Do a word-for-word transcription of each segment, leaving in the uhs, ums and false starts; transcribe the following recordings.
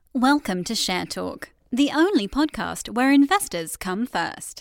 Welcome to Share Talk, the only podcast where investors come first.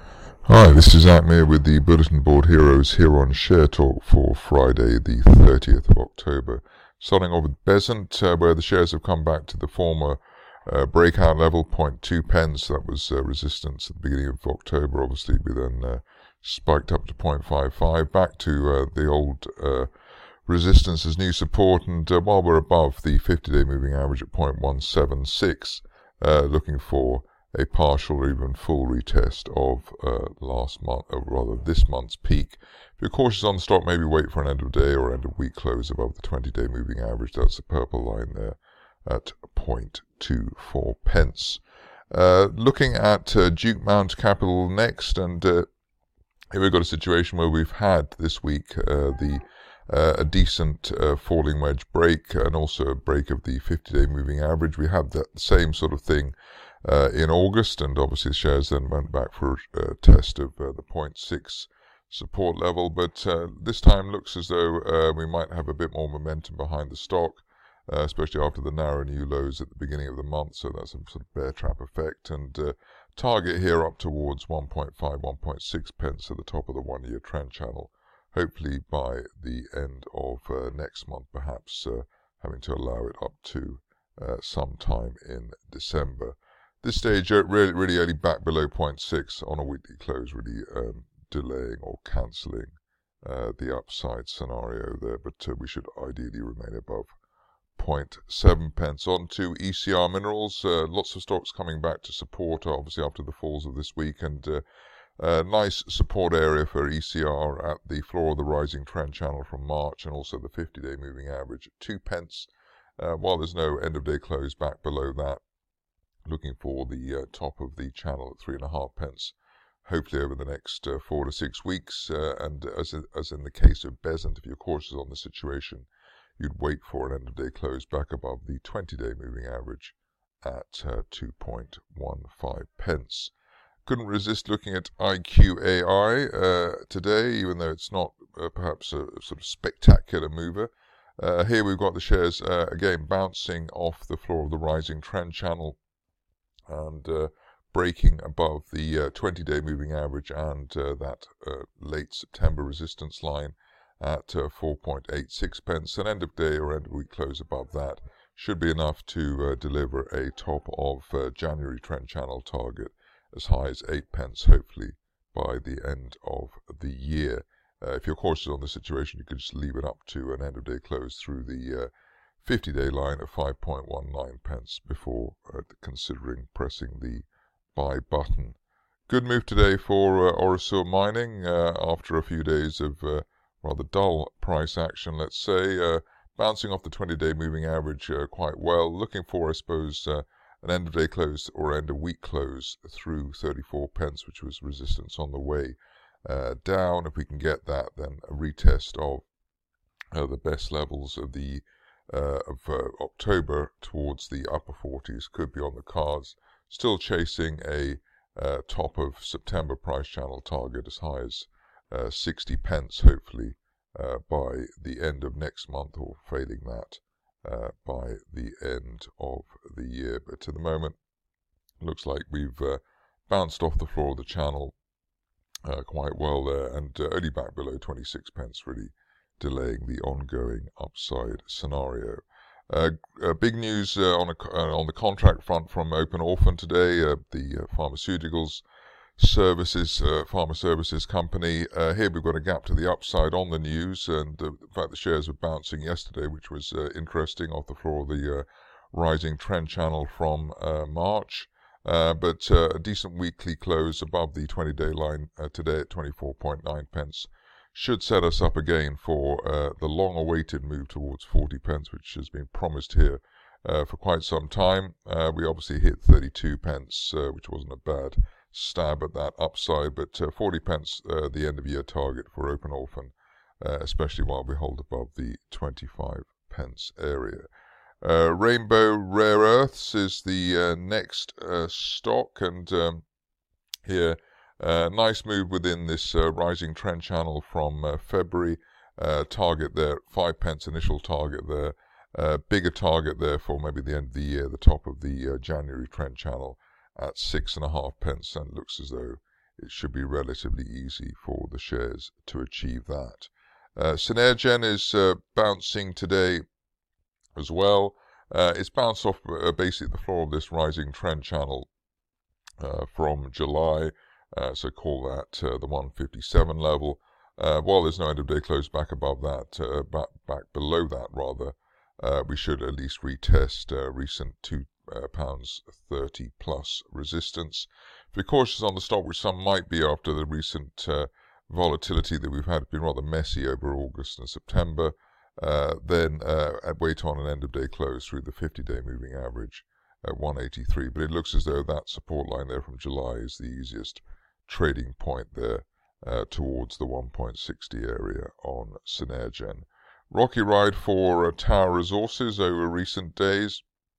Hi, this is Atmir with the Bulletin Board Heroes here on Share Talk for Friday the thirtieth of October. Starting off with Besant, uh, where the shares have come back to the former uh, breakout level, zero point two pence. That was uh, resistance at the beginning of October. Obviously, we then uh, spiked up to zero point five five, back to uh, the old uh, resistance as new support, and uh, while we're above the fifty-day moving average at zero point one seven six, uh, looking for a partial or even full retest of uh, last month, or rather this month's peak. If you're cautious on the stock, maybe wait for an end of day or end of week close above the twenty-day moving average. That's the purple line there at zero point two four pence. Uh, looking at uh, Duke Mount Capital next, and uh, here we've got a situation where we've had this week uh, the Uh, a decent uh, falling wedge break and also a break of the fifty-day moving average. We had that same sort of thing uh, in August, and obviously the shares then went back for a test of uh, the zero point six support level, but uh, this time looks as though uh, we might have a bit more momentum behind the stock, uh, especially after the narrow new lows at the beginning of the month, so that's a sort of bear trap effect, and uh, target here up towards one point five, one point six pence at the top of the one-year trend channel. Hopefully by the end of uh, next month, perhaps uh, having to allow it up to uh, some time in December. This stage, uh, really, really only back below zero point six on a weekly close, really um, delaying or cancelling uh, the upside scenario there, but uh, we should ideally remain above zero point seven pence. On to E C R Minerals, uh, lots of stocks coming back to support, obviously after the falls of this week, and uh, Uh, nice support area for E C R at the floor of the rising trend channel from March, and also the fifty-day moving average at two pence. Uh, while there's no end-of-day close back below that, looking for the uh, top of the channel at three and a half pence, hopefully over the next uh, four to six weeks. Uh, and as in, as in the case of Besant, if you're cautious on the situation, you'd wait for an end-of-day close back above the twenty-day moving average at uh, two point one five pence. Couldn't resist looking at I Q A I uh, today, even though it's not uh, perhaps a sort of spectacular mover. Uh, here we've got the shares uh, again bouncing off the floor of the rising trend channel and uh, breaking above the uh, twenty-day moving average and uh, that uh, late September resistance line at uh, four point eight six pence. An end of day or end of week close above that should be enough to uh, deliver a top of uh, January trend channel target as high as eight pence, hopefully by the end of the year. Uh, if you're cautious on the situation, you could just leave it up to an end of day close through the uh, fifty-day line at five point one nine pence before uh, considering pressing the buy button. Good move today for uh, Orosur Mining uh, after a few days of uh, rather dull price action, let's say, uh, bouncing off the twenty-day moving average uh, quite well, looking for, I suppose, uh, an end-of-day close or end-of-week close through thirty-four pence, which was resistance on the way uh, down. If we can get that, then a retest of uh, the best levels of the uh, of uh, October towards the upper forties could be on the cards. Still chasing a uh, top of September price channel target as high as uh, sixty pence, hopefully uh, by the end of next month, or failing that, Uh, by the end of the year. But at the moment, looks like we've uh, bounced off the floor of the channel uh, quite well there, and uh, only back below twenty-six pence, really delaying the ongoing upside scenario. Uh, uh, big news uh, on, a, uh, on the contract front from Open Orphan today, uh, the uh, pharmaceuticals services, uh, pharma services company. Uh, here we've got a gap to the upside on the news, and uh, in fact the shares were bouncing yesterday, which was uh, interesting, off the floor of the uh, rising trend channel from uh, March. Uh, but uh, a decent weekly close above the twenty-day line uh, today at twenty-four point nine pence should set us up again for uh, the long-awaited move towards forty pence, which has been promised here uh, for quite some time. Uh, we obviously hit thirty-two pence, uh, which wasn't a bad stab at that upside, but uh, forty pence uh, the end of year target for Open Orphan, uh, especially while we hold above the twenty-five pence area. Uh, Rainbow Rare Earths is the uh, next uh, stock, and um, here uh, nice move within this uh, rising trend channel from uh, February. Uh, target there, five pence initial target there, Uh, bigger target, therefore, maybe the end of the year, the top of the uh, January trend channel at six and a half pence, and looks as though it should be relatively easy for the shares to achieve that. Uh, Synergen is uh, bouncing today as well. Uh, it's bounced off uh, basically the floor of this rising trend channel uh, from July, uh, so call that uh, the one fifty-seven level. Uh, while there's no end of day close back above that, uh, back, back below that rather, uh, we should at least retest uh, recent two pounds thirty plus resistance. If we're cautious on the stock, which some might be after the recent uh, volatility that we've had, it's been rather messy over August and September, uh, then uh, wait on an end of day close through the fifty-day moving average at one eighty-three. But it looks as though that support line there from July is the easiest trading point there uh, towards the one point six zero area on Synergen. Rocky ride for uh, Tower Resources over recent days,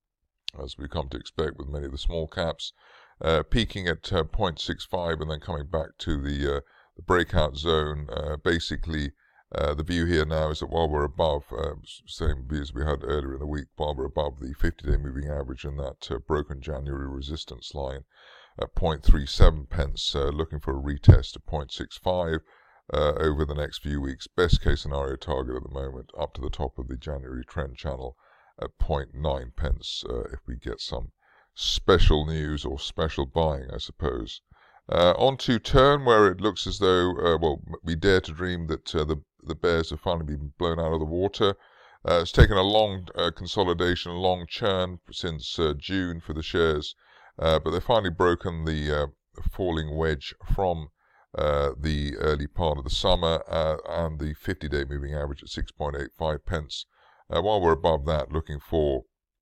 as we come to expect with many of the small caps, uh, peaking at uh, zero point six five and then coming back to the, uh, the breakout zone. Uh, basically, uh, the view here now is that while we're above, uh, same view as we had earlier in the week, while we're above the fifty-day moving average and that uh, broken January resistance line at zero point three seven pence, uh, looking for a retest of zero point six five uh, over the next few weeks. Best case scenario target at the moment up to the top of the January trend channel at zero point nine pence uh, if we get some special news or special buying, I suppose. Uh, on to Turn, where it looks as though, uh, well, we dare to dream that uh, the, the bears have finally been blown out of the water. Uh, it's taken a long uh, consolidation, a long churn since uh, June for the shares, uh, but they've finally broken the uh, falling wedge from uh, the early part of the summer uh, and the fifty-day moving average at six point eight five pence. Uh, while we're above that, looking for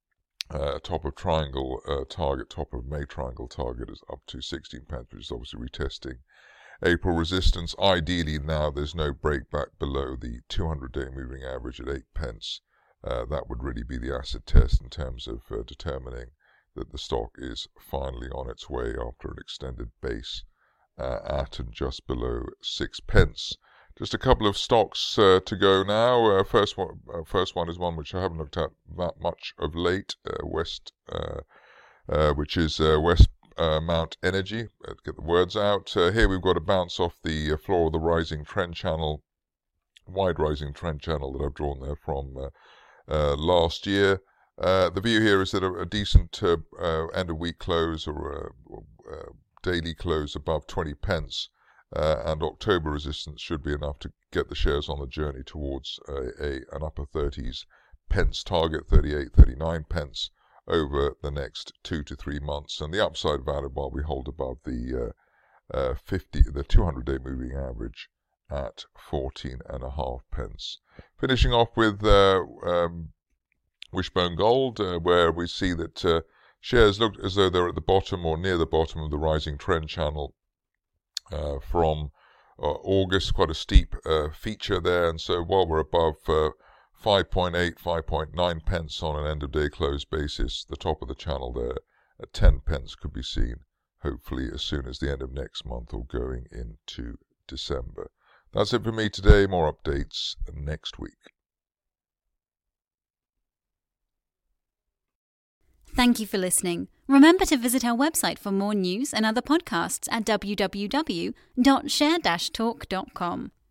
uh, top of triangle uh, target, top of May triangle target is up to sixteen pence, which is obviously retesting April resistance. Ideally now there's no break back below the two hundred day moving average at eight pence. Uh, that would really be the acid test in terms of uh, determining that the stock is finally on its way after an extended base uh, at and just below six pence. Just a couple of stocks uh, to go now. Uh, first one, uh, first one is one which I haven't looked at that much of late. Uh, West, uh, uh, which is uh, West uh, Mount Energy. Uh, get the words out. Uh, here we've got a bounce off the uh, floor of the rising trend channel, wide rising trend channel that I've drawn there from uh, uh, last year. Uh, the view here is that a, a decent uh, uh, end of week close or a, a daily close above twenty pence. Uh, and October resistance should be enough to get the shares on the journey towards a, a an upper thirties pence target, thirty-eight, thirty-nine pence over the next two to three months. And the upside value while we hold above the uh, uh, fifty, the two hundred day moving average at fourteen and a half pence. Finishing off with uh, um, Wishbone Gold, uh, where we see that uh, shares look as though they're at the bottom or near the bottom of the rising trend channel. Uh, from uh, August, quite a steep uh, feature there, and so while we're above uh, five point eight, five point nine pence on an end of day close basis, the top of the channel there at ten pence could be seen hopefully as soon as the end of next month or going into December. That's it for me today. More updates next week. Thank you for listening. Remember to visit our website for more news and other podcasts at w w w dot share dash talk dot com.